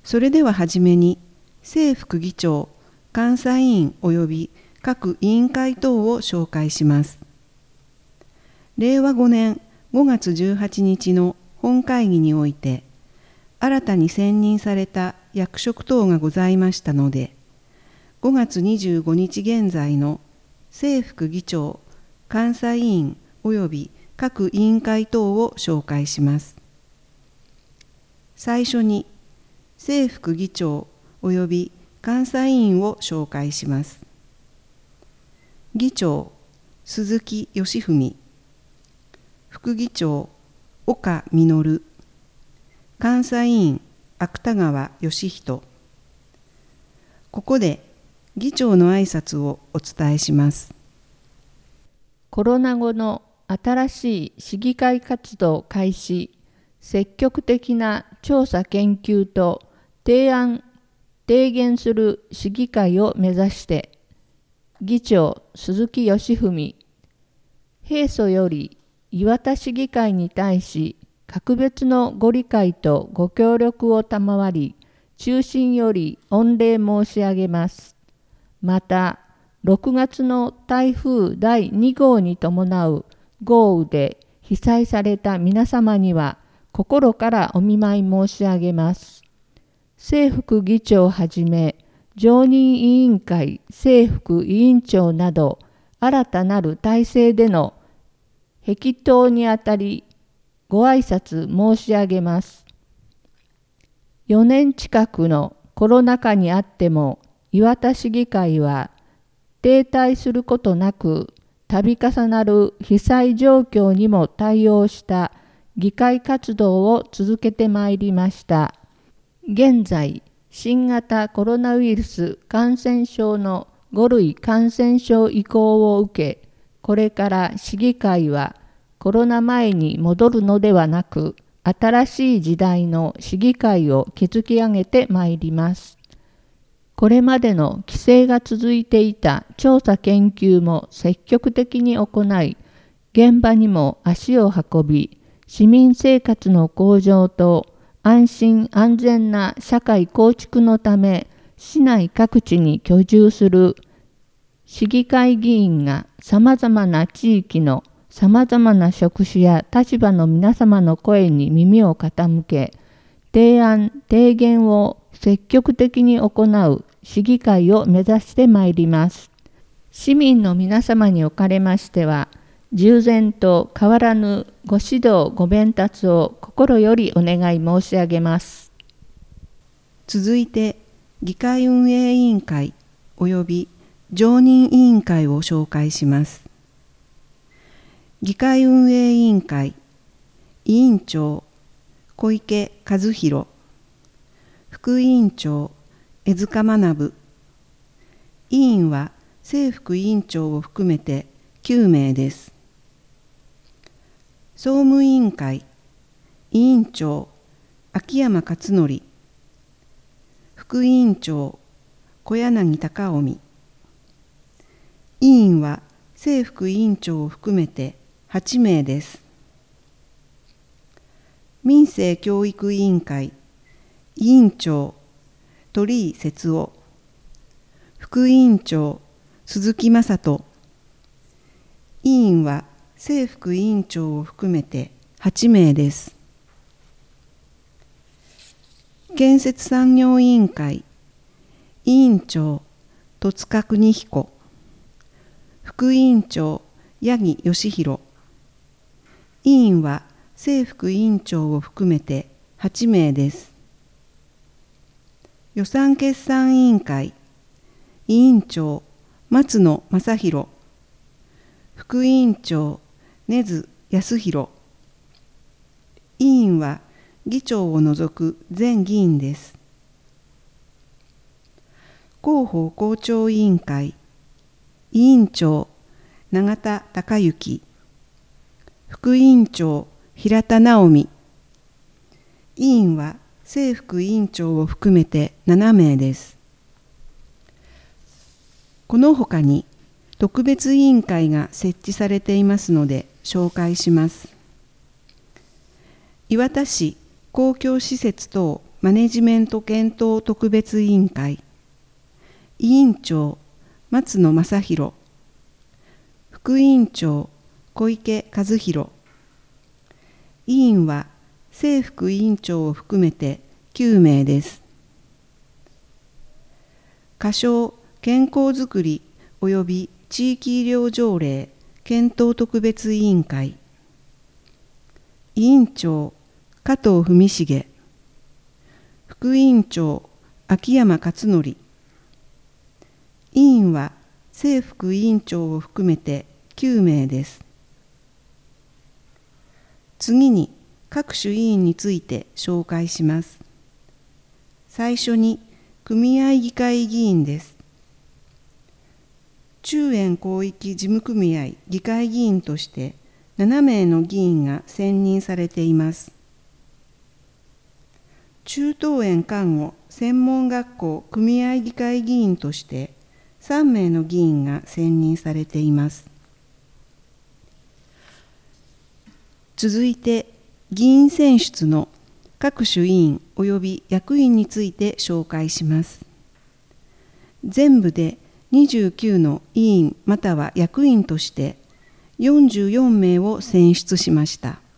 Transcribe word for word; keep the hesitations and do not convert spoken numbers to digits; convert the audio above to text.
それでははじめに、正副議長、監査委員及び各委員会等を紹介します。れいわごねんごがつじゅうはちにちの本会議において、新たに選任された役職等がございましたので、ごがつにじゅうごにち現在の正副議長、監査委員及び各委員会等を紹介します。最初に、正副議長及び監査委員を紹介します。議長、鈴木義文。副議長、岡実。監査委員、芥川義人。ここで議長の挨拶をお伝えします。 コロナ後の新しい市議会活動開始、積極的な調査研究と提案・提言する市議会を目指して、議長鈴木義文、平素より磐田市議会に対し、格別のご理解とご協力を賜り、衷心より御礼申し上げます。また、ろくがつの台風だいにごうに伴う豪雨で被災された皆様には、心からお見舞い申し上げます。正副議長をはじめ、常任委員会正副委員長など、新たなる体制での壁頭にあたり、ご挨拶申し上げます。よねん近くのコロナ禍にあっても、磐田市議会は停滞することなく、度重なる被災状況にも対応した議会活動を続けてまいりました。現在、新型コロナウイルス感染症のごるい感染症移行を受け、これから市議会はコロナ前に戻るのではなく、新しい時代の市議会を築き上げてまいります。これまでの規制が続いていた調査研究も積極的に行い、現場にも足を運び、市民生活の向上と安心安全な社会構築のため、市内各地に居住する市議会議員がさまざまな地域のさまざまな職種や立場の皆様の声に耳を傾け、提案・提言を積極的に行う市議会を目指してまいります。市民の皆様におかれましては、従前と変わらぬご指導ご鞭達を心よりお願い申し上げます。 続いて、議会運営委員会及び常任委員会を紹介します。議会運営委員会委員長、小池和弘。副委員長、江塚学。委員は正副委員長を含めてきゅうめいです。総務委員会委員長、秋山勝則。副委員長、小柳貴臣。委員は正副委員長を含めてはちめいです。民生教育委員会委員長、鳥居節夫。副委員長、鈴木正人。委員は正副委員長を含めてはちめいです。建設産業委員会委員長、戸塚邦彦。副委員長、八木義弘。委員は正副委員長を含めてはちめいです。予算決算委員会委員長、松野正弘。副委員長、根津康弘。委員は議長を除く全議員です。広報校長委員会委員長、永田孝之。副委員長、平田直美。委員は正副委員長を含めてななめいです。このほかに特別委員会が設置されていますので紹介します。磐田市公共施設等マネジメント検討特別委員会。委員長、松野正弘。副委員長、小池和弘。委員は正副委員長を含めてきゅうめいです。仮称健康づくり及び地域医療条例検討特別委員会。委員長、加藤文重。副委員長、秋山勝則。委員は正副委員長を含めてきゅうめいです。次に各種委員について紹介します。最初に組合議会議員です。中遠広域事務組合議会議員としてななめいの議員が選任されています。中東遠看護専門学校組合議会議員としてさんめいの議員が選任されています。続いて議員選出の各種委員及び役員について紹介します。全部でにじゅうきゅうの委員または役員としてよんじゅうよんめいを選出しました。